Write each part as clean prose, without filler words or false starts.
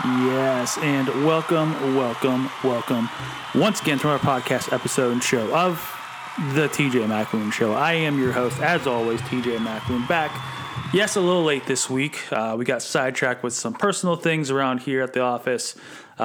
Yes, and welcome once again to our podcast episode and show of the TJ McAloon Show. I am your host, as always, TJ McAloon, back. Yes, a little late this week. We got sidetracked with some personal things around here at the office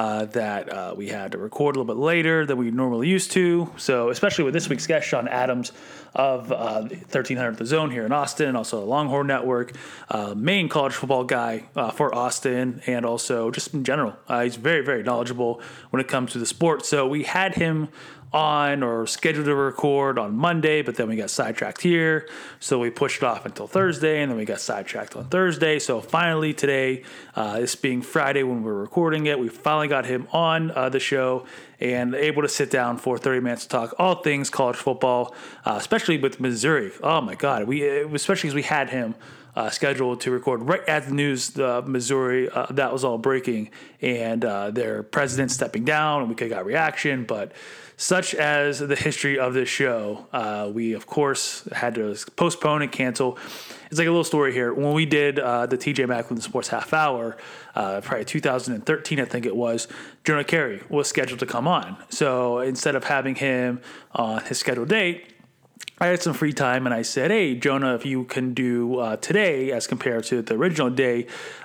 that we had to record a little bit later than we normally used to. So, especially with this week's guest, Sean Adams of 1300 The Zone here in Austin, and also the Longhorn Network, main college football guy for Austin, and also just in general. He's very, very knowledgeable when it comes to the sport. So we had him on or scheduled to record on Monday, but then we got sidetracked here. So we pushed it off until Thursday, and then we got sidetracked on Thursday. So finally today, this being Friday when we're recording it, we finally got him on the show and able to sit down for 30 minutes to talk all things college football, especially with Missouri. Oh my God. Especially as we had him scheduled to record right at the news, Missouri, that was all breaking, and their president stepping down, and we could got reaction, but such as the history of this show, we, of course, had to postpone and cancel. It's like a little story here. When we did the TJ McAloon Sports Half Hour, probably 2013, I think it was, Jonah Carey was scheduled to come on. So instead of having him on his scheduled date, I had some free time, and I said, "Hey, Jonah, if you can do today as compared to the original day,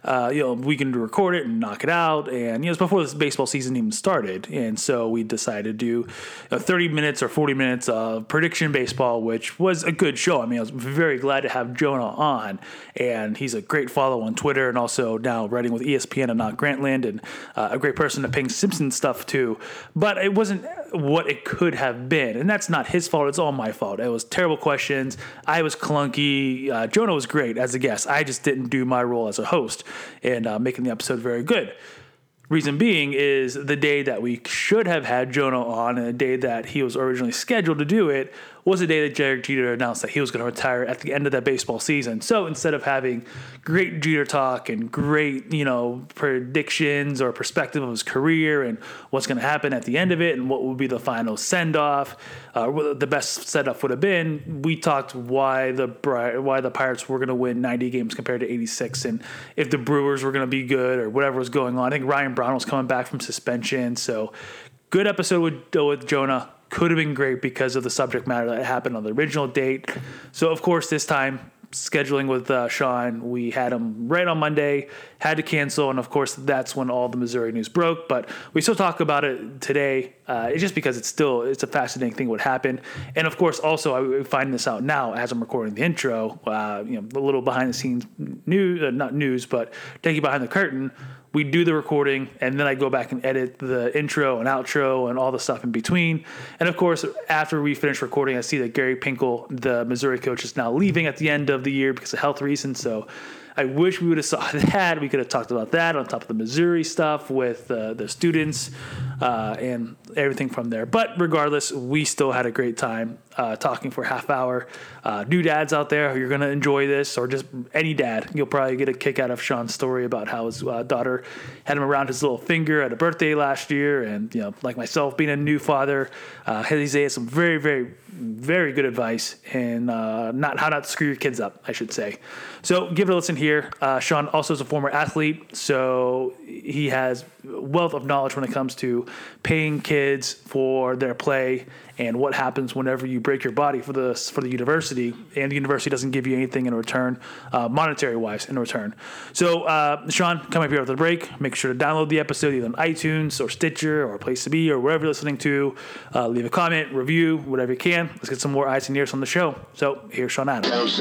we can record it and knock it out." And it's before this baseball season even started, and so we decided to do 30 minutes or 40 minutes of prediction baseball, which was a good show. I mean, I was very glad to have Jonah on, and he's a great follow on Twitter, and also now writing with ESPN and not Grantland, and a great person to ping Simpsons stuff too. But it wasn't what it could have been, and that's not his fault. It's all my fault. It was terrible questions. I was clunky. Jonah was great as a guest. I just didn't do my role as a host and making the episode very good. Reason being is the day that we should have had Jonah on and the day that he was originally scheduled to do it was the day that Derek Jeter announced that he was going to retire at the end of that baseball season. So instead of having great Jeter talk and great, predictions or perspective of his career and what's going to happen at the end of it and what would be the final send-off, what the best setup would have been, we talked why the Pirates were going to win 90 games compared to 86 and if the Brewers were going to be good or whatever was going on. I think Ryan Brown was coming back from suspension. So good episode with Jonah. Could have been great because of the subject matter that happened on the original date. So, of course, this time, scheduling with Sean, we had him right on Monday, had to cancel, and, of course, that's when all the Missouri news broke. But we still talk about it today. It's just because it's a fascinating thing what happened. And, of course, also, I find this out now as I'm recording the intro, a little behind-the-scenes news, not news, but taking behind the curtain. We do the recording, and then I go back and edit the intro and outro and all the stuff in between. And, of course, after we finish recording, I see that Gary Pinkel, the Missouri coach, is now leaving at the end of the year because of health reasons. So I wish we would have saw that. We could have talked about that on top of the Missouri stuff with the students and everything from there. But regardless, we still had a great time talking for a half hour. New dads out there, you're going to enjoy this, or just any dad. You'll probably get a kick out of Sean's story about how his daughter had him around his little finger at a birthday last year. And, like myself, being a new father, he has some very, very, very good advice and how not to screw your kids up, I should say. So give it a listen here. Sean also is a former athlete, so he has a wealth of knowledge when it comes to paying kids for their play and what happens whenever you break your body for the university, and the university doesn't give you anything in return, monetary-wise in return. So, Sean, come up here after the break. Make sure to download the episode either on iTunes or Stitcher or Place to Be or wherever you're listening to. Leave a comment, review, whatever you can. Let's get some more eyes and ears on the show. So, here's Sean Adams.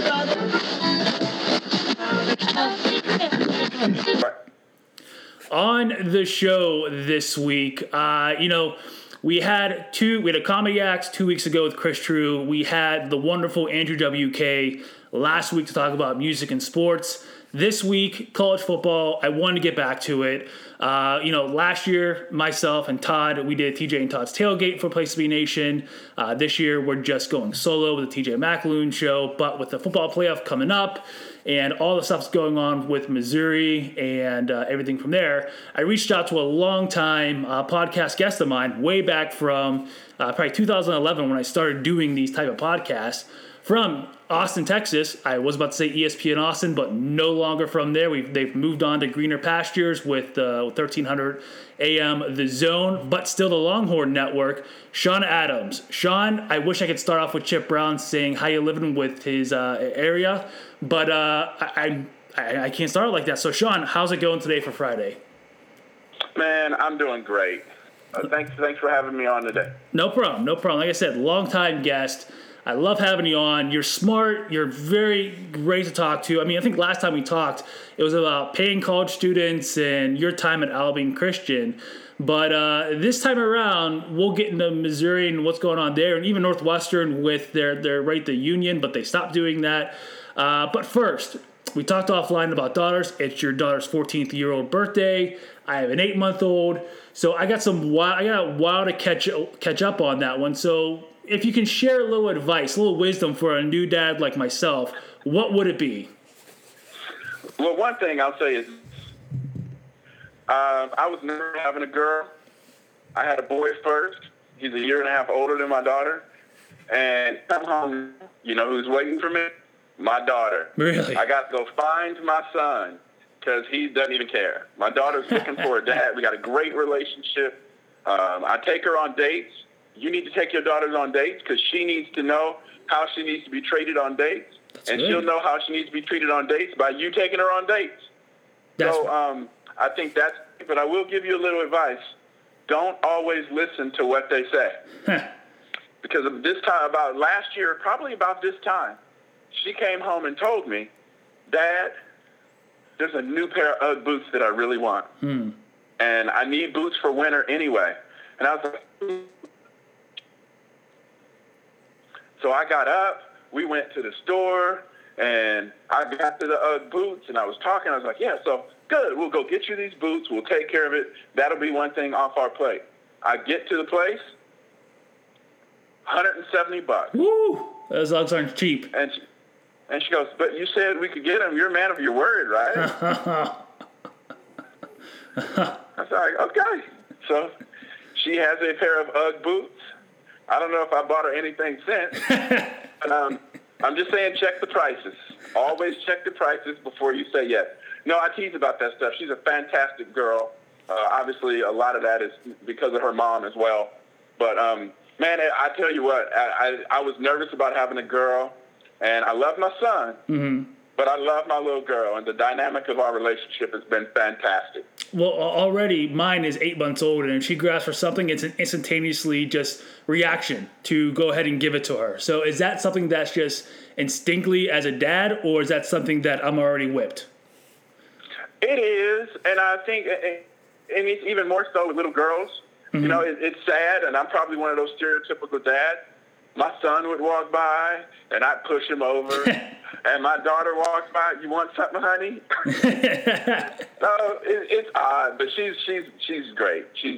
On the show this week, we had a comedy act 2 weeks ago with Chris True. We had the wonderful Andrew WK last week to talk about music and sports. This week, college football. I wanted to get back to it. Last year, myself and Todd, we did TJ and Todd's Tailgate for Place to Be Nation. This year, we're just going solo with the TJ McAloon Show, but with the football playoff coming up and all the stuff's going on with Missouri and everything from there, I reached out to a long-time podcast guest of mine way back from probably 2011 when I started doing these type of podcasts. from Austin, Texas. I was about to say ESPN Austin, but no longer from there. They've moved on to greener pastures with 1300 AM The Zone, but still the Longhorn Network. Sean Adams. Sean, I wish I could start off with Chip Brown saying how you living with his area, but I can't start like that. So, Sean, how's it going today for Friday? Man, I'm doing great. Thanks for having me on today. No problem. Like I said, long-time guest. I love having you on. You're smart. You're very great to talk to. I mean, I think last time we talked, it was about paying college students and your time at Abilene Christian. But this time around, we'll get into Missouri and what's going on there, and even Northwestern with their the Union, but they stopped doing that. But first, we talked offline about daughters. It's your daughter's 14th-year-old birthday. I have an 8-month-old. So I got a while to catch up on that one. So if you can share a little advice, a little wisdom for a new dad like myself, what would it be? Well, one thing I'll say is I was never having a girl. I had a boy first. He's a year and a half older than my daughter. And come home, you know who's waiting for me? My daughter. Really? I got to go find my son because he doesn't even care. My daughter's looking for a dad. We got a great relationship. I take her on dates. You need to take your daughters on dates because she needs to know how she needs to be treated on dates. That's and good. She'll know how she needs to be treated on dates by you taking her on dates. I think that's, but I will give you a little advice. Don't always listen to what they say. Because of this time, about last year, probably about this time, she came home and told me, Dad, there's a new pair of UGG boots that I really want. And I need boots for winter anyway. And I was like, so I got up, we went to the store, and I got to the UGG boots, and I was talking. I was like, yeah, so good. We'll go get you these boots. We'll take care of it. That'll be one thing off our plate. I get to the place, $170. Woo! Those Uggs aren't cheap. And she goes, but you said we could get them. You're a man of your word, right? I was like, okay. So she has a pair of UGG boots. I don't know if I bought her anything since. But, I'm just saying check the prices. Always check the prices before you say yes. No, I tease about that stuff. She's a fantastic girl. Obviously, a lot of that is because of her mom as well. But, man, I tell you what, I was nervous about having a girl. And I love my son, but I love my little girl, and the dynamic of our relationship has been fantastic. Well, already mine is 8 months old, and if she grasps for something, it's an instantaneously just reaction to go ahead and give it to her. So is that something that's just instinctively as a dad, or is that something that I'm already whipped? It is, and I think and it's even more so with little girls. You know, it's sad, and I'm probably one of those stereotypical dads. My son would walk by, and I'd push him over. And my daughter walks by, you want something, honey? So it's odd, but she's great. She's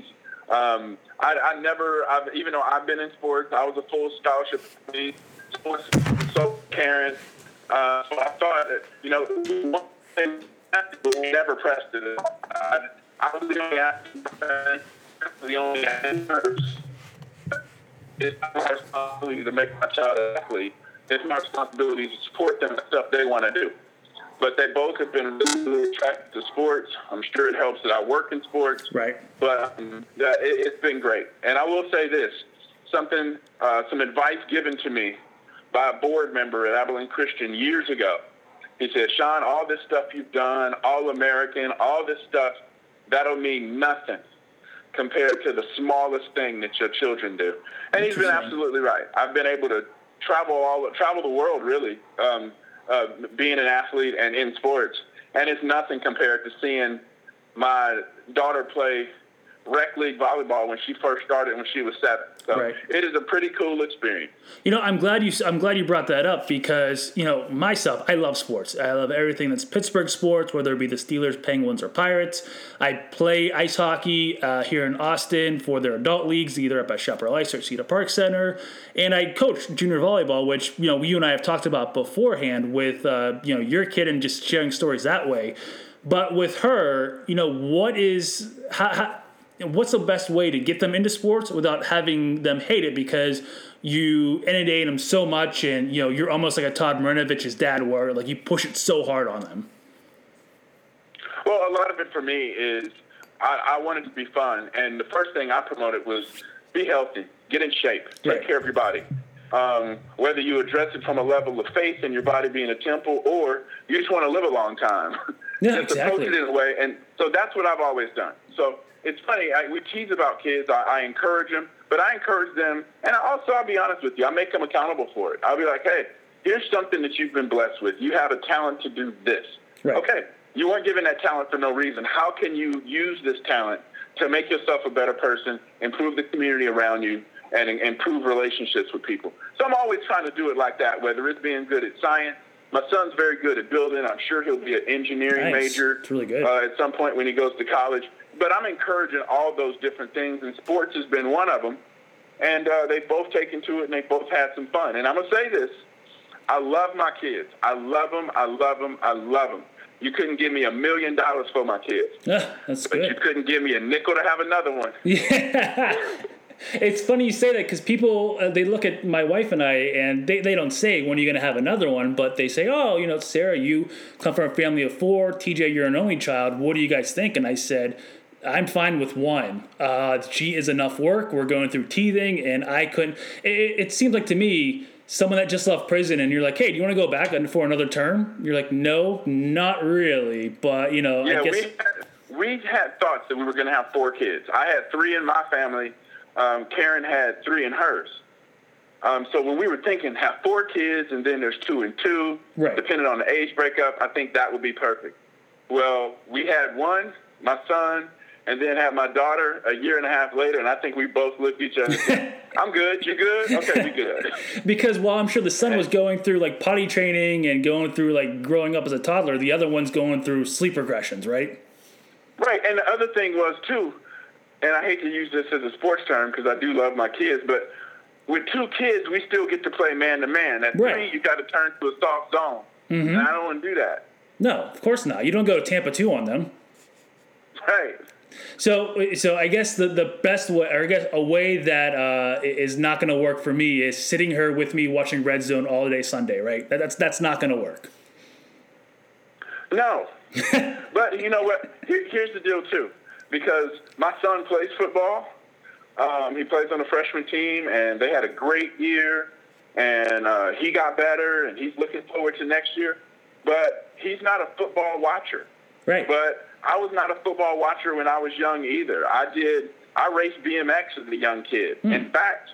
even though I've been in sports, I was a full scholarship athlete, so Karen. So I thought that, you know, one thing we never pressed it. I was the only athlete, the only athlete. It's my responsibility to make my child an athlete. It's my responsibility to support them and stuff they want to do. But they both have been really attracted to sports. I'm sure it helps that I work in sports. Right. But it's been great. And I will say this, some advice given to me by a board member at Abilene Christian years ago. He said, Sean, all this stuff you've done, All-American, all this stuff, that'll mean nothing compared to the smallest thing that your children do. And he's been absolutely right. I've been able to travel the world, really, being an athlete and in sports. And it's nothing compared to seeing my daughter play rec league volleyball when she first started when she was 7. So right. It is a pretty cool experience. You know, I'm glad you brought that up because, you know, myself, I love sports. I love everything that's Pittsburgh sports, whether it be the Steelers, Penguins, or Pirates. I play ice hockey here in Austin for their adult leagues, either up at Chaparral Ice or Cedar Park Center. And I coach junior volleyball, which, you know, you and I have talked about beforehand with, you know, your kid and just sharing stories that way. But with her, you know, what's the best way to get them into sports without having them hate it because you inundate them so much and, you're almost like a Todd Marinovich's dad where, like, you push it so hard on them? Well, a lot of it for me is I want it to be fun. And the first thing I promoted was be healthy, get in shape, take care of your body. Whether you address it from a level of faith in your body being a temple or you just want to live a long time. Yeah, just exactly. approach it in a way. And so that's what I've always done. So it's funny. We tease about kids. I encourage them, but I encourage them. And I'll be honest with you. I make them accountable for it. I'll be like, hey, here's something that you've been blessed with. You have a talent to do this. Right. Okay. You weren't given that talent for no reason. How can you use this talent to make yourself a better person, improve the community around you, and improve relationships with people? So I'm always trying to do it like that, whether it's being good at science. My son's very good at building. I'm sure he'll be an engineering major it's really good. At some point when he goes to college. But I'm encouraging all those different things, and sports has been one of them. And they've both taken to it, and they've both had some fun. And I'm going to say this. I love my kids. I love them. I love them. I love them. You couldn't give me $1 million for my kids. That's but good. You couldn't give me a nickel to have another one. Yeah. It's funny you say that because people, they look at my wife and I, and they don't say, when are you going to have another one? But they say, oh, Sarah, you come from a family of 4. TJ, you're an only child. What do you guys think? And I said, I'm fine with one. She is enough work. We're going through teething, and I couldn't. It seems like to me, someone that just left prison and you're like, hey, do you want to go back for another term? You're like, no, not really. But, Yeah, I guess. We had thoughts that we were going to have 4 kids. I had 3 in my family. Karen had 3 in hers. So when we were thinking have 4 kids and then there's 2 and 2, right, depending on the age breakup, I think that would be perfect. Well, we had 1, my son, and then had my daughter a year and a half later, and I think we both looked at each other and said, I'm good, you good? Okay, we good. Because while I'm sure the son was going through, like, potty training and going through, like, growing up as a toddler, the other one's going through sleep regressions, right? Right, and the other thing was, too, and I hate to use this as a sports term because I do love my kids, but with 2 kids, we still get to play man-to-man. At 3, you got to turn to a soft zone, and I don't want to do that. No, of course not. You don't go Tampa 2 on them. Right. So I guess the best way, or I guess a way that is not going to work for me is sitting her with me watching Red Zone all day Sunday, right? That's not going to work. No. But you know what? Here's the deal, too. Because my son plays football. He plays on the freshman team, and they had a great year. And he got better, and he's looking forward to next year. But he's not a football watcher. Right. But I was not a football watcher when I was young either. I raced BMX as a young kid. In fact,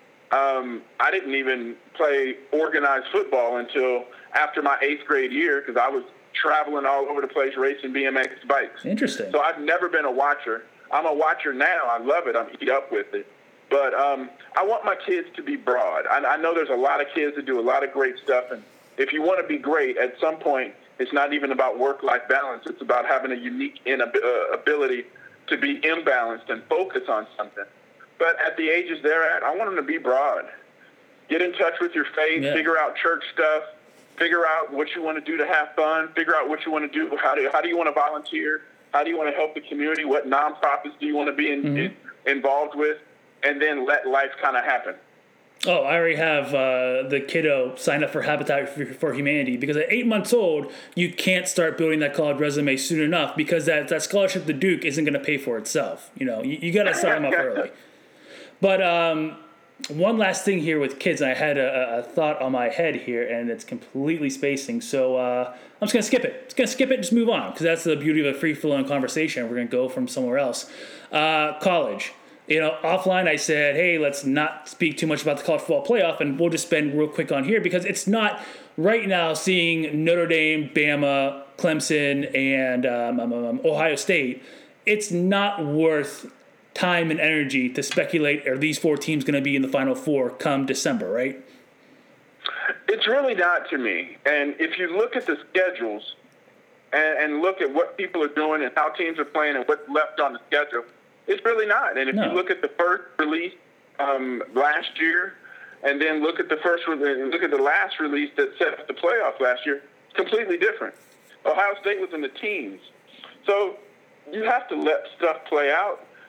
I didn't even play organized football until after my 8th grade year because I was traveling all over the place racing BMX bikes. Interesting. So I've never been a watcher. I'm a watcher now. I love it. I'm eat up with it. But I want my kids to be broad. I know there's a lot of kids that do a lot of great stuff. And if you want to be great, at some point, it's not even about work-life balance. It's about having a unique ability to be imbalanced and focus on something. But at the ages they're at, I want them to be broad. Get in touch with your faith, figure out church stuff, figure out what you want to do to have fun, figure out what you want to do, how do you want to volunteer, how do you want to help the community, what nonprofits do you want to be involved with, and then let life kind of happen. Oh, I already have the kiddo signed up for Habitat for Humanity because at 8 months old, you can't start building that college resume soon enough because that scholarship to Duke isn't going to pay for itself. You got to start them up early. But one last thing here with kids, and I had a thought on my head here, and it's completely spacing. So I'm just going to skip it. Just move on because that's the beauty of a free-flowing conversation. We're going to go from somewhere else. College. Offline I said, hey, let's not speak too much about the college football playoff, and we'll just spend real quick on here because it's not right now seeing Notre Dame, Bama, Clemson, and Ohio State. It's not worth time and energy to speculate are these 4 teams going to be in the Final Four come December, right? It's really not to me. And if you look at the schedules and look at what people are doing and how teams are playing and what's left on the schedule, it's really not. And if you look at the first release last year, and then look at the last release that set up the playoff last year, it's completely different. Ohio State was in the teens, so you have to let stuff play out.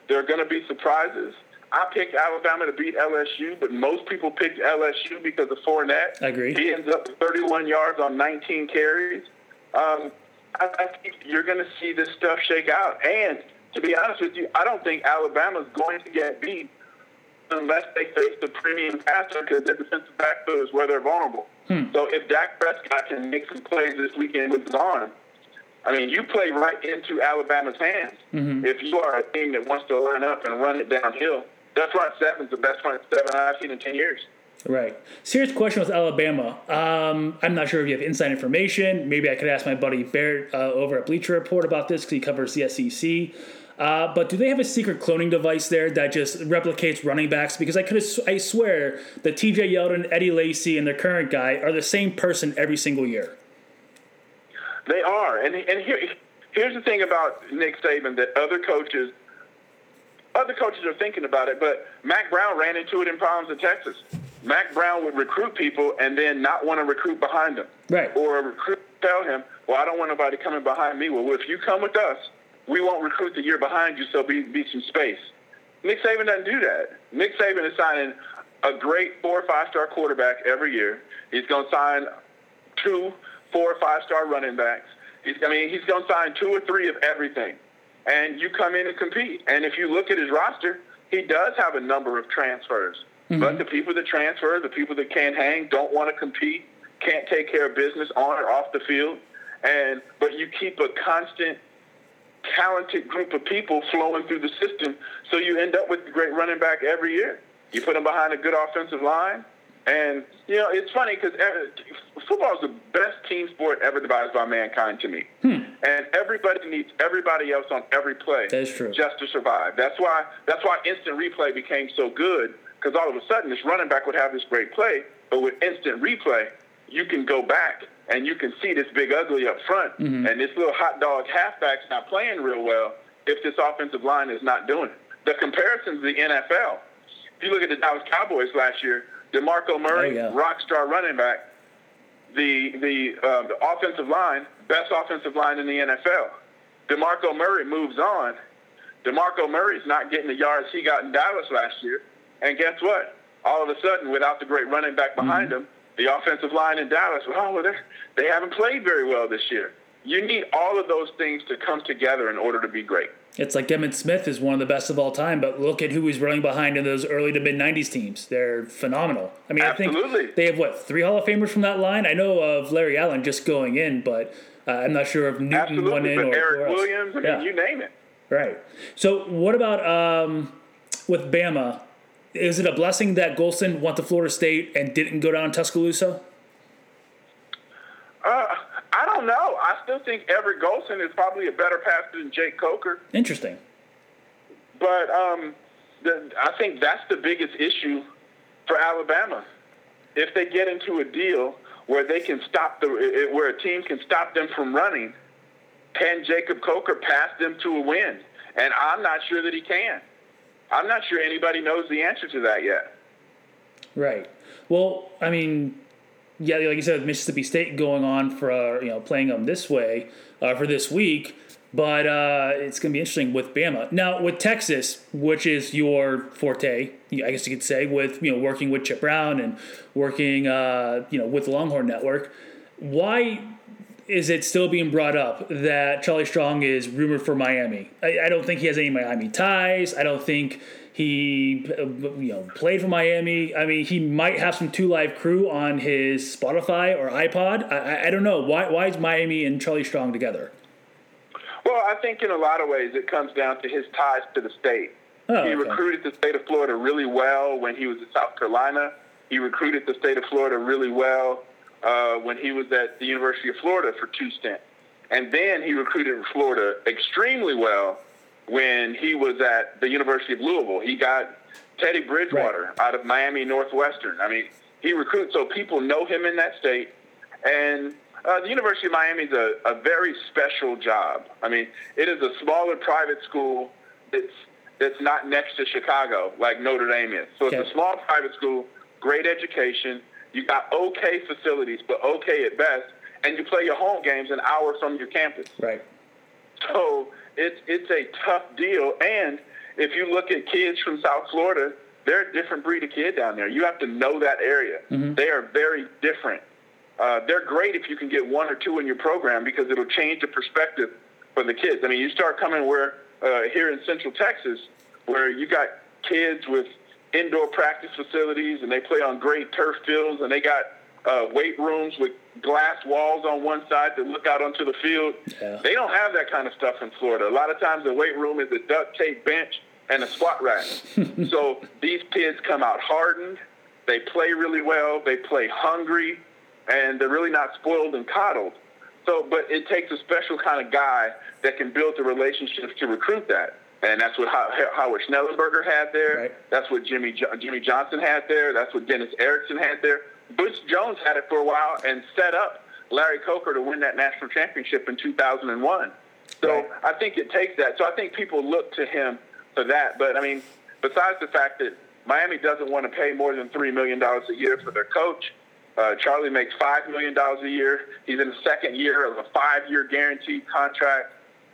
There are going to be surprises. I picked Alabama to beat LSU, but most people picked LSU because of Fournette. I agree. He ends up with 31 yards on 19 carries. I think you're going to see this stuff shake out. And to be honest with you, I don't think Alabama's going to get beat unless they face the premium passer because their defensive backfield is where they're vulnerable. So if Dak Prescott can make some plays this weekend with his arm, I mean, you play right into Alabama's hands. If you are a team that wants to line up and run it downhill. That front seven is the best front seven I've seen in 10 years. Right. Serious question with Alabama. I'm not sure if you have inside information. Maybe I could ask my buddy Barrett over at Bleacher Report about this because he covers the SEC. But do they have a secret cloning device there that just replicates running backs? Because I swear that T.J. Yeldon, Eddie Lacy, and their current guy are the same person every single year. They are. And here's the thing about Nick Saban that other coaches are thinking about it, but Mac Brown ran into it in Palms of Texas. Mac Brown would recruit people and then not want to recruit behind them. Right. Or a recruit tell him, well, I don't want nobody coming behind me. Well, if you come with us, we won't recruit the year behind you, so be some space. Nick Saban doesn't do that. Nick Saban is signing a great 4 or 5-star quarterback every year. He's going to sign 2 4 or 5-star running backs. He's going to sign 2 or 3 of everything. And you come in and compete. And if you look at his roster, he does have a number of transfers. But the people that transfer, the people that can't hang, don't want to compete, can't take care of business on or off the field. But you keep a constant, talented group of people flowing through the system, so you end up with a great running back every year. You put them behind a good offensive line. And, it's funny because football is the best team sport ever devised by mankind to me. And everybody needs everybody else on every play. That is true. Just to survive. That's why instant replay became so good, because all of a sudden this running back would have this great play, but with instant replay, you can go back and you can see this big ugly up front, and this little hot dog halfback's not playing real well if this offensive line is not doing it. The comparisons to the NFL, if you look at the Dallas Cowboys last year, DeMarco Murray, rock star running back, the offensive line, best offensive line in the NFL. DeMarco Murray moves on. DeMarco Murray's not getting the yards he got in Dallas last year. And guess what? All of a sudden, without the great running back behind him, the offensive line in Dallas, they haven't played very well this year. You need all of those things to come together in order to be great. It's like Emmitt Smith is one of the best of all time, but look at who he's running behind in those early to mid-'90s teams. They're phenomenal. I mean, Absolutely. I think they have, 3 Hall of Famers from that line? I know of Larry Allen just going in, but I'm not sure if Newton went in or Eric Williams, you name it. Right. So what about with Bama? Is it a blessing that Golson went to Florida State and didn't go down to Tuscaloosa? I don't know. I still think Everett Golson is probably a better passer than Jake Coker. Interesting. But I think that's the biggest issue for Alabama. If they get into a deal where they can where a team can stop them from running, can Jacob Coker pass them to a win? And I'm not sure that he can. I'm not sure anybody knows the answer to that yet. Right. Well, I mean, yeah, like you said, Mississippi State going on for playing them this way for this week, but it's going to be interesting with Bama. Now with Texas, which is your forte, I guess you could say, with working with Chip Brown and working with the Longhorn Network, why is it still being brought up that Charlie Strong is rumored for Miami? I don't think he has any Miami ties. I don't think he played for Miami. I mean, he might have some 2 Live Crew on his Spotify or iPod. I don't know. Why is Miami and Charlie Strong together? Well, I think in a lot of ways it comes down to his ties to the state. He recruited the state of Florida really well when he was in South Carolina. He recruited the state of Florida really well when he was at the University of Florida for 2 stints. And then he recruited Florida extremely well when he was at the University of Louisville. He got Teddy Bridgewater out of Miami Northwestern. I mean, he recruits, so people know him in that state. And the University of Miami is a very special job. I mean, it is a smaller private school that's not next to Chicago like Notre Dame is. So it's a small private school, great education. You got okay facilities, but okay at best. And you play your home games an hour from your campus. Right. So it's a tough deal, and if you look at kids from South Florida, they're a different breed of kid down there. You have to know that area. Mm-hmm. They are very different. They're great if you can get 1 or 2 in your program because it'll change the perspective for the kids. I mean, you start coming here in Central Texas where you got kids with indoor practice facilities and they play on great turf fields and they got weight rooms with glass walls on one side that look out onto the field. Yeah. They don't have that kind of stuff in Florida. A lot of times the weight room is a duct tape bench and a squat rack. So these kids come out hardened. They play really well. They play hungry. And they're really not spoiled and coddled. So, but it takes a special kind of guy that can build the relationships to recruit that. And that's what Howard Schnellenberger had there. Right. That's what Jimmy Johnson had there. That's what Dennis Erickson had there. Butch Jones had it for a while and set up Larry Coker to win that national championship in 2001. So right. I think it takes that. So I think people look to him for that. But, I mean, besides the fact that Miami doesn't want to pay more than $3 million a year for their coach, Charlie makes $5 million a year. He's in the second year of a 5-year guaranteed contract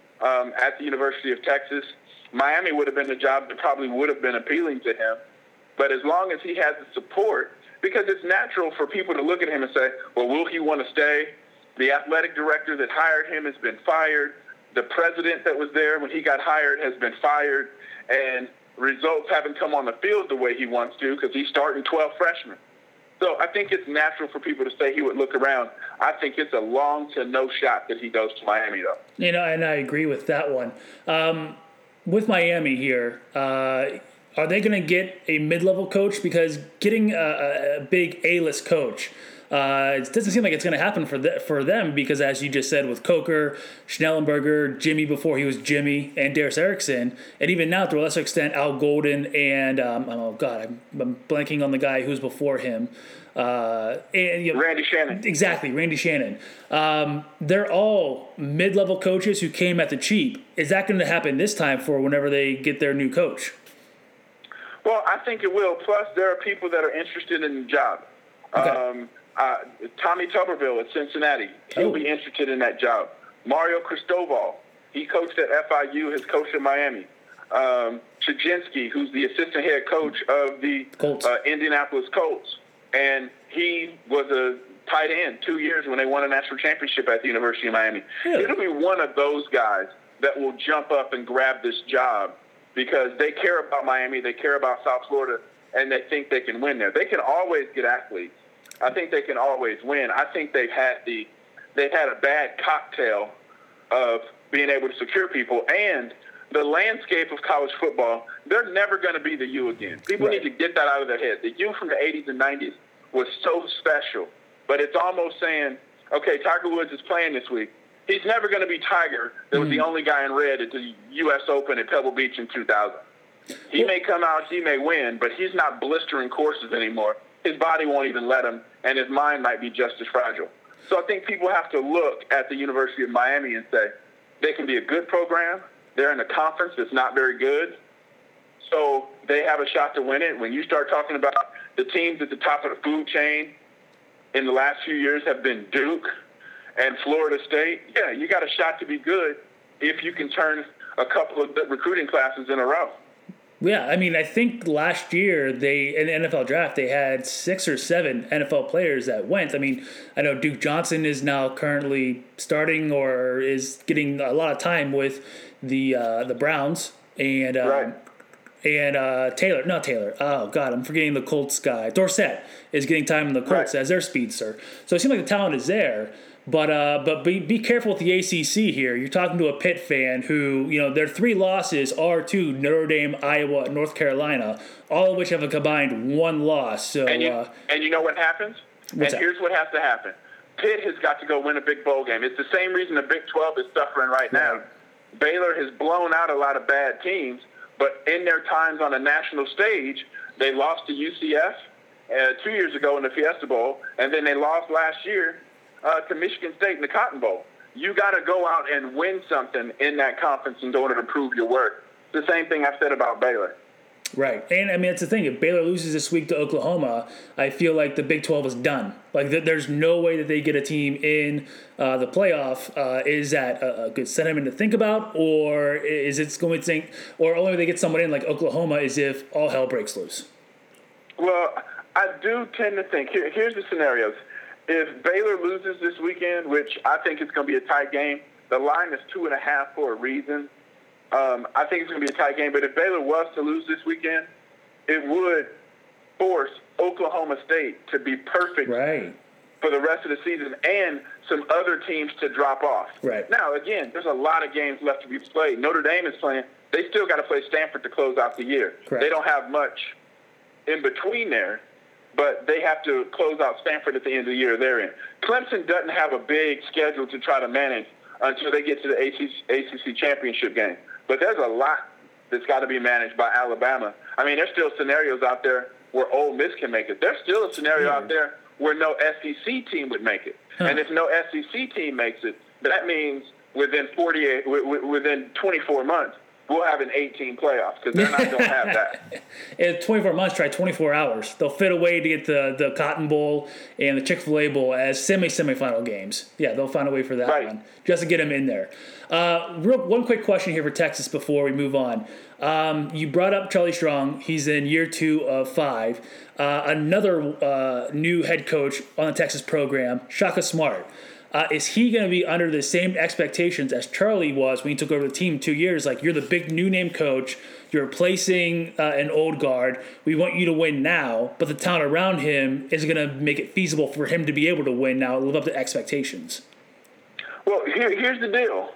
at the University of Texas. Miami would have been a job that probably would have been appealing to him. But as long as he has the support, because it's natural for people to look at him and say, well, will he want to stay? The athletic director that hired him has been fired. The president that was there when he got hired has been fired. And results haven't come on the field the way he wants to because he's starting 12 freshmen. So I think it's natural for people to say he would look around. I think it's a long to no shot that he goes to Miami, though. You know, and I agree with that one. With Miami here, are they going to get a mid-level coach? Because getting a big A-list coach, it doesn't seem like it's going to happen for them because, as you just said, with Coker, Schnellenberger, Jimmy before he was Jimmy, and Darius Erickson, and even now, to a lesser extent, Al Golden and, I'm blanking on the guy who's before him. Randy Shannon. Exactly, Randy Shannon. They're all mid-level coaches who came at the cheap. Is that going to happen this time for whenever they get their new coach? Well, I think it will. Plus, there are people that are interested in the job. Okay. Tommy Tuberville at Cincinnati, he'll be interested in that job. Mario Cristobal, he coached at FIU, has coached at Miami. Chajinski, who's the assistant head coach of the Indianapolis Colts, and he was a tight end 2 years when they won a national championship at the University of Miami. Really? It'll be one of those guys that will jump up and grab this job because they care about Miami, they care about South Florida, and they think they can win there. They can always get athletes. I think they can always win. I think they've had a bad cocktail of being able to secure people, and the landscape of college football, they're never going to be the U again. People need to get that out of their head. The U from the 80s and 90s was so special, but it's almost saying, okay, Tiger Woods is playing this week. He's never going to be Tiger that was the only guy in red at the U.S. Open at Pebble Beach in 2000. He may come out, he may win, but he's not blistering courses anymore. His body won't even let him, and his mind might be just as fragile. So I think people have to look at the University of Miami and say, they can be a good program. They're in a conference that's not very good, so they have a shot to win it. When you start talking about the teams at the top of the food chain in the last few years have been Duke and Florida State, yeah, you got a shot to be good if you can turn a couple of recruiting classes in a row. Yeah, I mean, I think last year in the NFL draft, they had 6 or 7 NFL players that went. I mean, I know Duke Johnson is now currently starting or is getting a lot of time with the Browns and Taylor. Oh God, I'm forgetting the Colts guy. Dorsett is getting time in the Colts as their speedster. So it seems like the talent is there. But be careful with the ACC here. You're talking to a Pitt fan who, you know, their 3 losses are to Notre Dame, Iowa, North Carolina, all of which have a combined 1 loss. So, and you know what happens? Here's what has to happen. Pitt has got to go win a big bowl game. It's the same reason the Big 12 is suffering right now. Baylor has blown out a lot of bad teams, but in their times on a national stage, they lost to UCF 2 years ago in the Fiesta Bowl, and then they lost last year to Michigan State in the Cotton Bowl. You got to go out and win something in that conference in order to prove your worth. The same thing I've said about Baylor. Right. And, I mean, that's the thing. If Baylor loses this week to Oklahoma, I feel like the Big 12 is done. Like, there's no way that they get a team in the playoff. Is that a good sentiment to think about? Or is it going to think, or only if they get someone in like Oklahoma is if all hell breaks loose? Well, I do tend to think, here's the scenarios. If Baylor loses this weekend, which I think is going to be a tight game, the line is 2.5 for a reason. I think it's going to be a tight game. But if Baylor was to lose this weekend, it would force Oklahoma State to be perfect for the rest of the season and some other teams to drop off. Right. Now, again, there's a lot of games left to be played. Notre Dame is playing. They still got to play Stanford to close out the year. Correct. They don't have much in between there, but they have to close out Stanford at the end of the year they're in. Clemson doesn't have a big schedule to try to manage until they get to the ACC championship game. But there's a lot that's got to be managed by Alabama. I mean, there's still scenarios out there where Ole Miss can make it. There's still a scenario out there where no SEC team would make it. And if no SEC team makes it, that means within 24 months, we'll have an 18 playoffs because they're not going to have that. In 24 months, try 24 hours. They'll fit a way to get the Cotton Bowl and the Chick-fil-A Bowl as semifinal games. Yeah, they'll find a way for that one just to get them in there. One quick question here for Texas before we move on. You brought up Charlie Strong. He's in year 2 of 5. Another new head coach on the Texas program, Shaka Smart. Is he going to be under the same expectations as Charlie was when he took over the team 2 years? Like, you're the big new name coach. You're replacing an old guard. We want you to win now, but the talent around him is going to make it feasible for him to be able to win now, live up to expectations. Well, here's the deal.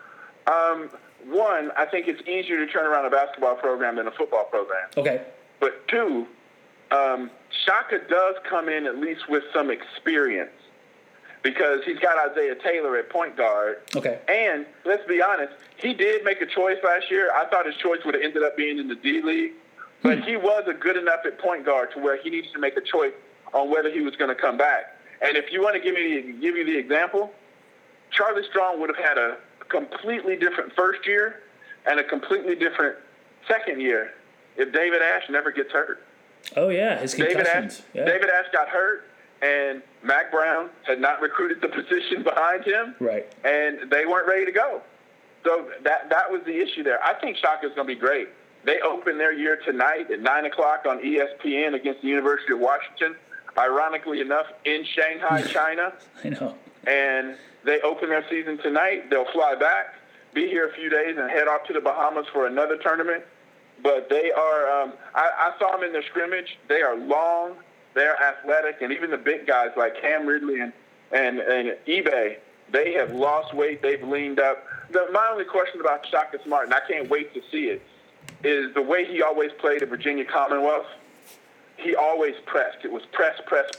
One, I think it's easier to turn around a basketball program than a football program. Okay. But two, Shaka does come in at least with some experience because he's got Isaiah Taylor at point guard. Okay. And let's be honest, he did make a choice last year. I thought his choice would have ended up being in the D-League, but he was a good enough at point guard to where he needs to make a choice on whether he was going to come back. And if you want to give you the example, Charlie Strong would have had a completely different first year and a completely different second year if David Ash never gets hurt. Oh, yeah, his concussions. David Ash got hurt, and Mac Brown had not recruited the position behind him. Right. And they weren't ready to go. So that was the issue there. I think Shaka's going to be great. They open their year tonight at 9 o'clock on ESPN against the University of Washington, ironically enough, in Shanghai, China. I know. And they open their season tonight. They'll fly back, be here a few days, and head off to the Bahamas for another tournament. But they are I saw them in their scrimmage. They are long. They're athletic. And even the big guys like Cam Ridley and eBay, they have lost weight. They've leaned up. My only question about Shaka Smart, and I can't wait to see it, is the way he always played at Virginia Commonwealth. He always pressed. It was press.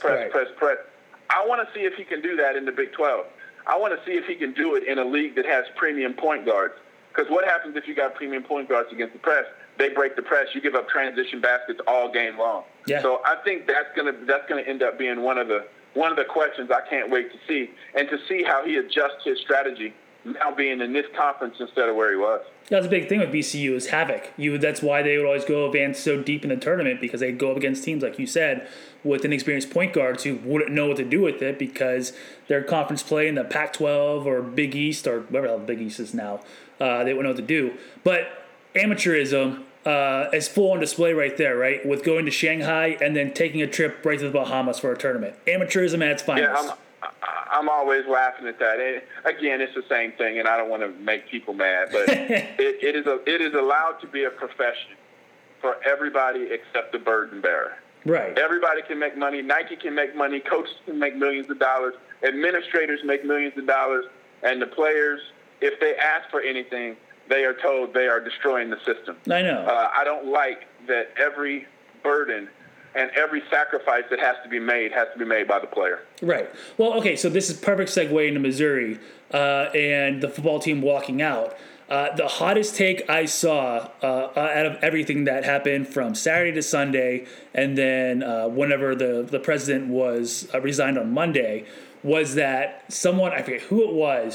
I want to see if he can do that in the Big 12. I want to see if he can do it in a league that has premium point guards. Because what happens if you got premium point guards against the press? They break the press. You give up transition baskets all game long. Yeah. So I think that's gonna end up being one of the questions I can't wait to see, and to see how he adjusts his strategy now being in this conference instead of where he was. That's a big thing with BCU is havoc. That's why they would always go advance so deep in the tournament, because they'd go up against teams, like you said, with inexperienced point guards who wouldn't know what to do with it because their conference play in the Pac-12 or Big East or whatever the hell Big East is now, they wouldn't know what to do. But amateurism is full on display right there, right? With going to Shanghai and then taking a trip right to the Bahamas for a tournament. Amateurism at its finest. Yeah, I'm always laughing at that. Again, it's the same thing, and I don't want to make people mad, but it is allowed to be a profession for everybody except the burden bearer. Right. Everybody can make money. Nike can make money. Coaches can make millions of dollars. Administrators make millions of dollars. And the players, if they ask for anything, they are told they are destroying the system. I know. I don't like that every burden and every sacrifice that has to be made by the player. Right. Well, okay, so this is perfect segue into Missouri and the football team walking out. The hottest take I saw out of everything that happened from Saturday to Sunday, and then whenever the president was resigned on Monday, was that someone, I forget who it was,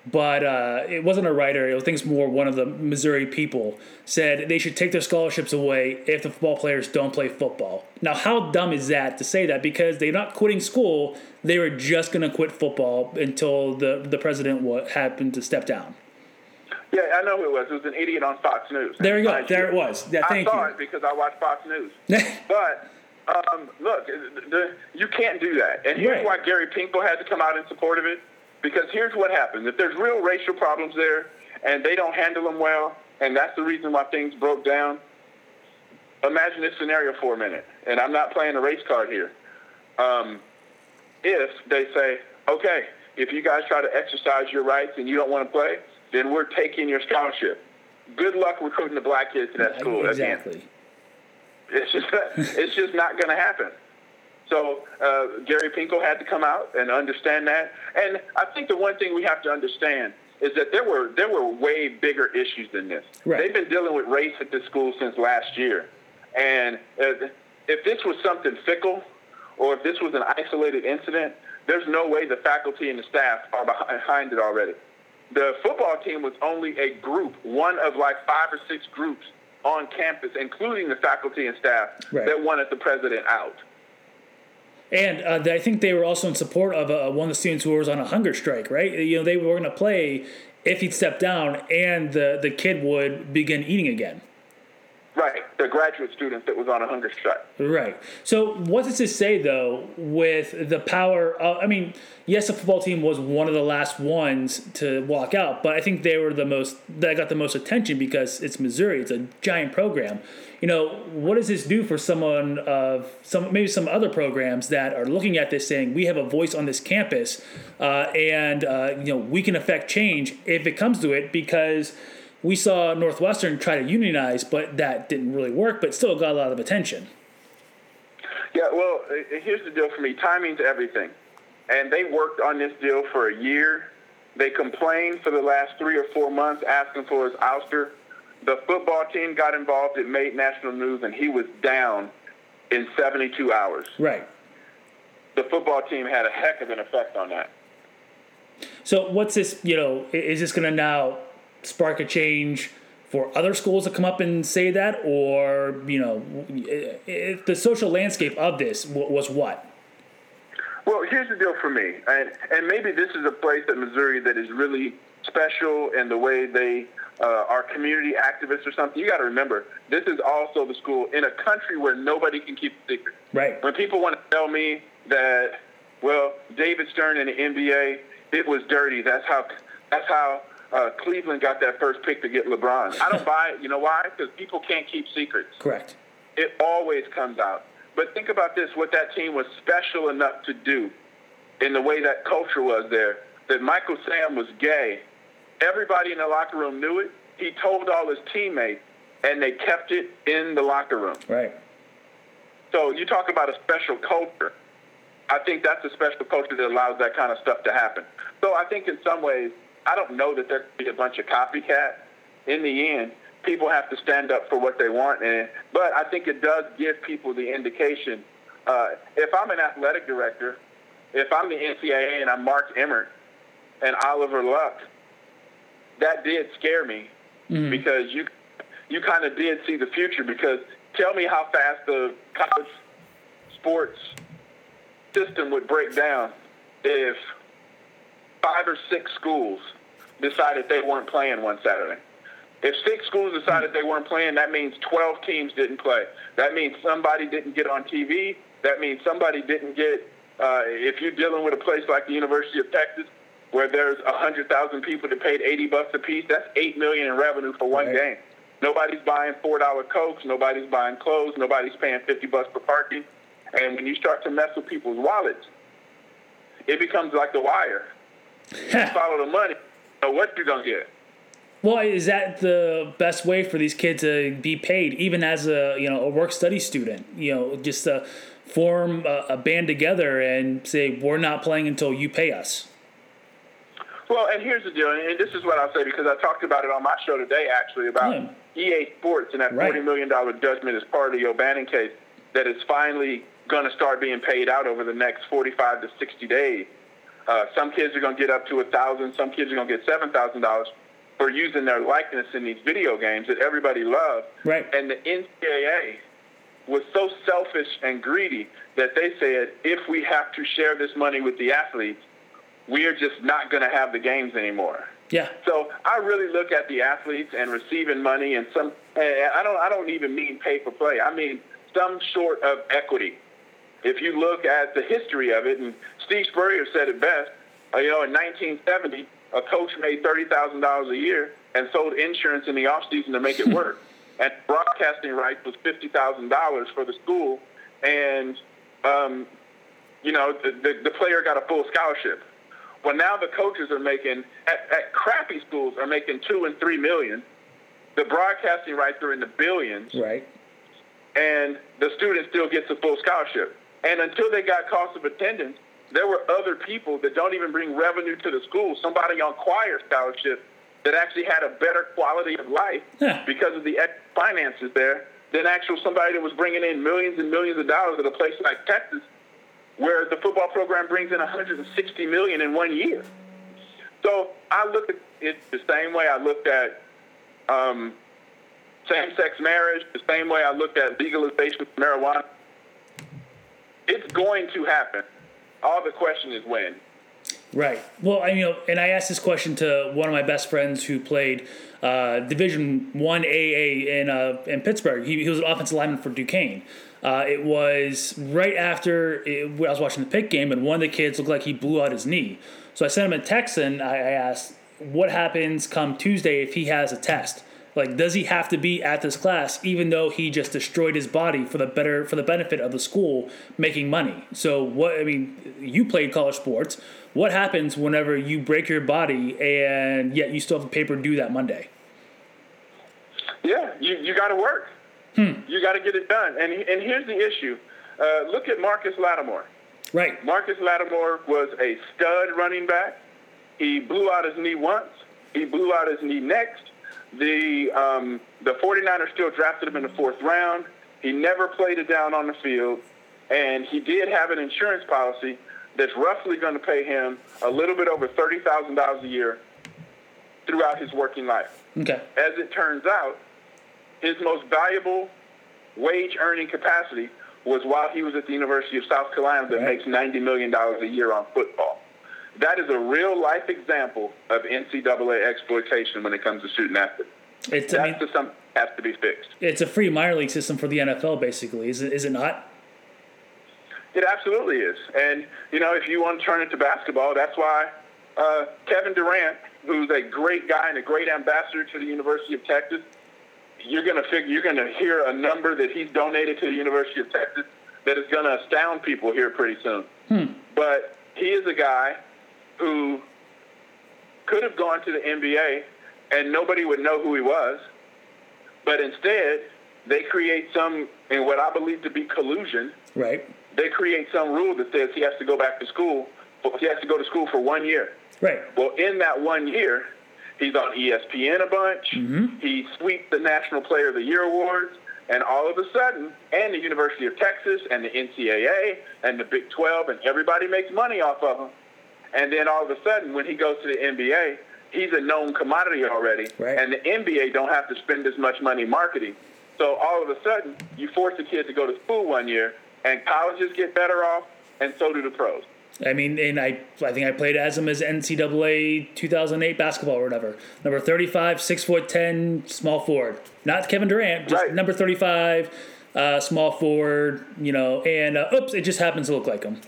but it wasn't a writer. I think it's more one of the Missouri people said they should take their scholarships away if the football players don't play football. Now, how dumb is that to say that? Because they're not quitting school. They were just going to quit football until the president happened to step down. Yeah, I know who it was. It was an idiot on Fox News. There you go. There it was. Yeah, thank you. I saw it because I watch Fox News. But look, you can't do that. And here's why Gary Pinkel had to come out in support of it. Because here's what happens. If there's real racial problems there and they don't handle them well, and that's the reason why things broke down, imagine this scenario for a minute. And I'm not playing a race card here. If they say, okay, if you guys try to exercise your rights and you don't want to play, then we're taking your scholarship. Good luck recruiting the black kids to that school. Exactly. Again. It's just not going to happen. So Gary Pinkel had to come out and understand that. And I think the one thing we have to understand is that there were way bigger issues than this. Right. They've been dealing with race at this school since last year. And if this was something fickle or if this was an isolated incident, there's no way the faculty and the staff are behind it already. The football team was only a group, one of like 5 or 6 groups on campus, including the faculty and staff, that wanted the president out. And I think they were also in support of one of the students who was on a hunger strike, right? You know, they were going to play if he'd step down and the kid would begin eating again. Right, the graduate student that was on a hunger strike. Right. So what does this say, though, with the power of, I mean, yes, the football team was one of the last ones to walk out, but I think they were that got the most attention because it's Missouri. It's a giant program. You know, what does this do for someone of maybe some other programs that are looking at this saying, we have a voice on this campus and you know, we can affect change if it comes to it, because we saw Northwestern try to unionize, but that didn't really work, but still got a lot of attention. Yeah, well, here's the deal for me. Timing's everything. And they worked on this deal for a year. They complained for the last 3 or 4 months asking for his ouster. The football team got involved. It made national news, and he was down in 72 hours. Right. The football team had a heck of an effect on that. So what's this, you know, is this going to now spark a change for other schools to come up and say that, or, you know, the social landscape of this was what? Well, here's the deal for me, and maybe this is a place at Missouri that is really special in the way they are community activists or something. You got to remember, this is also the school in a country where nobody can keep a secret. Right. When people want to tell me that, well, David Stern in the NBA, it was dirty. That's how Cleveland got that first pick to get LeBron. I don't buy it. You know why? Because people can't keep secrets. Correct. It always comes out. But think about this, what that team was special enough to do in the way that culture was there, that Michael Sam was gay. Everybody in the locker room knew it. He told all his teammates, and they kept it in the locker room. Right. So you talk about a special culture. I think that's a special culture that allows that kind of stuff to happen. So I think in some ways, I don't know that there could be a bunch of copycats. In the end, people have to stand up for what they want. But I think it does give people the indication. If I'm an athletic director, if I'm the NCAA and I'm Mark Emmert and Oliver Luck, that did scare me because you kind of did see the future. Because tell me how fast the college sports system would break down if 5 or 6 schools decided they weren't playing one Saturday. If 6 schools decided they weren't playing, that means 12 teams didn't play. That means somebody didn't get on TV. That means somebody didn't get, if you're dealing with a place like the University of Texas, where there's 100,000 people that paid $80 a piece, that's $8 million in revenue for one game. Nobody's buying $4 Cokes. Nobody's buying clothes. Nobody's paying $50 for parking. And when you start to mess with people's wallets, it becomes like The Wire. You follow the money, you know what you're going to get. Well, is that the best way for these kids to be paid, even as a work-study student? You know, just to form a band together and say, we're not playing until you pay us. Well, and here's the deal, and this is what I'll say because I talked about it on my show today, actually, about EA Sports and that $40 million judgment as part of the O'Bannon case that is finally going to start being paid out over the next 45 to 60 days. Some kids are going to get up to $1,000. Some kids are going to get $7,000 for using their likeness in these video games that everybody loves. Right. And the NCAA was so selfish and greedy that they said, if we have to share this money with the athletes, we are just not going to have the games anymore. Yeah. So I really look at the athletes and receiving money, and I don't even mean pay for play. I mean some sort of equity. If you look at the history of it, and Steve Spurrier said it best, in 1970, a coach made $30,000 a year and sold insurance in the offseason to make it work. And broadcasting rights was $50,000 for the school, and the player got a full scholarship. Well, now the coaches are making at crappy schools are making $2 and $3 million. The broadcasting rights are in the billions, right? And the student still gets a full scholarship. And until they got cost of attendance, there were other people that don't even bring revenue to the school. Somebody on choir scholarship that actually had a better quality of life because of the finances there than actual somebody that was bringing in millions and millions of dollars at a place like Texas, where the football program brings in $160 million in 1 year. So I look at it the same way I looked at same-sex marriage, the same way I looked at legalization of marijuana. It's going to happen. All the question is when. Right. Well, and I asked this question to one of my best friends who played Division I AA in Pittsburgh. He was an offensive lineman for Duquesne. It was right after I was watching the Pitt game, and one of the kids looked like he blew out his knee. So I sent him a text, and I asked, what happens come Tuesday if he has a test? Like, does he have to be at this class even though he just destroyed his body for the benefit of the school making money? So you played college sports. What happens whenever you break your body and yet you still have the paper due that Monday? Yeah, you got to work. You got to get it done. And here's the issue. Look at Marcus Lattimore. Right. Marcus Lattimore was a stud running back. He blew out his knee once. He blew out his knee next. The 49ers still drafted him in the 4th round. He never played it down on the field. And he did have an insurance policy that's roughly going to pay him a little bit over $30,000 a year throughout his working life. Okay. As it turns out, his most valuable wage-earning capacity was while he was at the University of South Carolina that makes $90 million a year on football. That is a real-life example of NCAA exploitation when it comes to student athletes. That's something that has to be fixed. It's a free minor league system for the NFL, basically. Is it not? It absolutely is. And, if you want to turn it to basketball, that's why Kevin Durant, who's a great guy and a great ambassador to the University of Texas, you're going to hear a number that he's donated to the University of Texas that is going to astound people here pretty soon. But he is a guy who could have gone to the NBA and nobody would know who he was. But instead, they create in what I believe to be collusion. Right. They create some rule that says he has to go back to school. He has to go to school for 1 year. Right. Well, in that 1 year, he's on ESPN a bunch. Mm-hmm. He sweeps the National Player of the Year awards. And all of a sudden, and the University of Texas and the NCAA and the Big 12, and everybody makes money off of him. And then all of a sudden, when he goes to the NBA, he's a known commodity already. Right. And the NBA don't have to spend as much money marketing. So all of a sudden, you force a kid to go to school 1 year, and colleges get better off, and so do the pros. And I think I played as him as NCAA 2008 basketball or whatever. Number 35, 6'10", small forward. Not Kevin Durant, just number 35, small forward, and it just happens to look like him.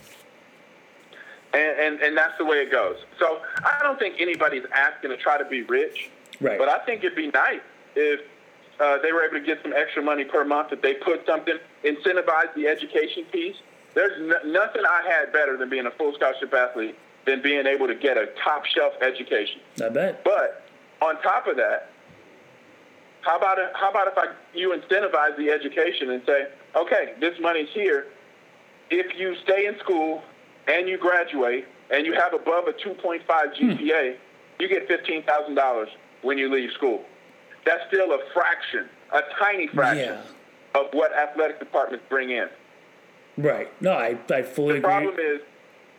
And that's the way it goes. So I don't think anybody's asking to try to be rich. Right. But I think it'd be nice if they were able to get some extra money per month, if they put something, incentivize the education piece. There's nothing I had better than being a full scholarship athlete than being able to get a top-shelf education. I bet. But on top of that, how about if you incentivize the education and say, okay, this money's here. If you stay in school and you graduate and you have above a 2.5 GPA, you get $15,000 when you leave school. That's still a fraction, a tiny fraction of what athletic departments bring in. Right. No, I fully agree. The problem is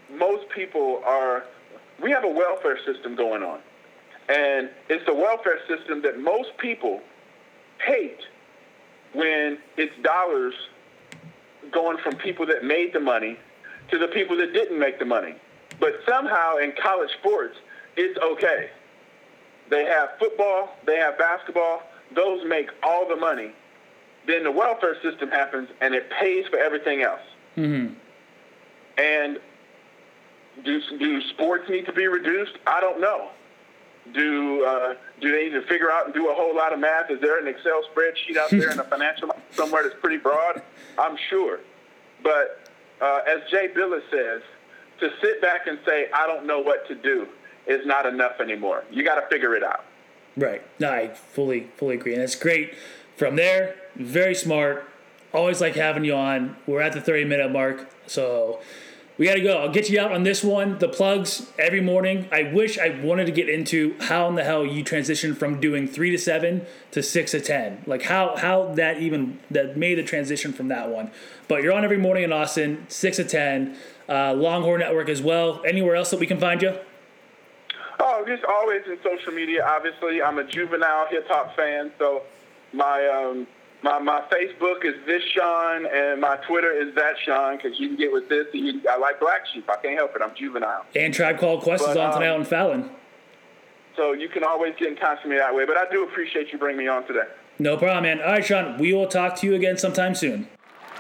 most people we have a welfare system going on. And it's the welfare system that most people hate when it's dollars going from people that made the money to the people that didn't make the money. But somehow in college sports, it's okay. They have football, they have basketball, those make all the money. Then the welfare system happens and it pays for everything else. Mm-hmm. And do sports need to be reduced? I don't know. Do they need to figure out and do a whole lot of math? Is there an Excel spreadsheet out there in a financial somewhere that's pretty broad? I'm sure. But as Jay Billis says, to sit back and say, I don't know what to do is not enough anymore. You got to figure it out. Right. No, I fully agree. And it's great. From there, very smart. Always like having you on. We're at the 30-minute mark, so we got to go. I'll get you out on this one. The plugs every morning. I wish I wanted to get into how in the hell you transitioned from doing 3 to 7 to 6 to 10. Like how that made the transition from that one. But you're on every morning in Austin, 6 to 10. Longhorn Network as well. Anywhere else that we can find you? Oh, just always in social media. Obviously, I'm a juvenile hip hop fan, so my Facebook is this Sean, and my Twitter is that Sean, because you can get with this. I like Black Sheep. I can't help it. I'm juvenile. And Tribe Called Quest is on tonight on Fallon. So you can always get in contact with me that way. But I do appreciate you bringing me on today. No problem, man. All right, Sean, we will talk to you again sometime soon.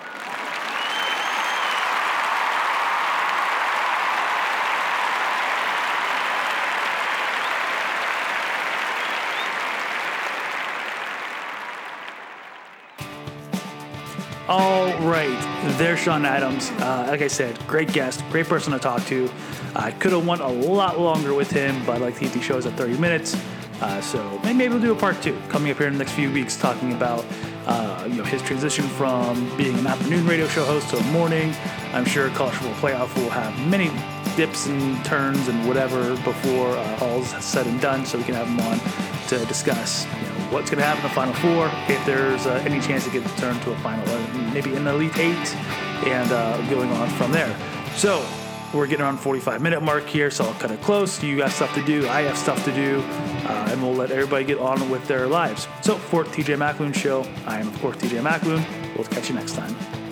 All right, there's Sean Adams. Like I said, great guest, great person to talk to. I could have went a lot longer with him, but like the show is at 30 minutes. So maybe we'll do a part 2 coming up here in the next few weeks, talking about his transition from being an afternoon radio show host to a morning. I'm sure College Football Playoff will have many dips and turns and whatever before all's said and done, so we can have him on to discuss what's going to happen in the Final Four, if there's any chance to get turned to a Final, maybe an Elite 8, and going on from there. So we're getting around 45-minute mark here, so I'll cut it close. You got stuff to do, I have stuff to do, and we'll let everybody get on with their lives. So for TJ McAloon Show, I am, of course, TJ McAloon. We'll catch you next time.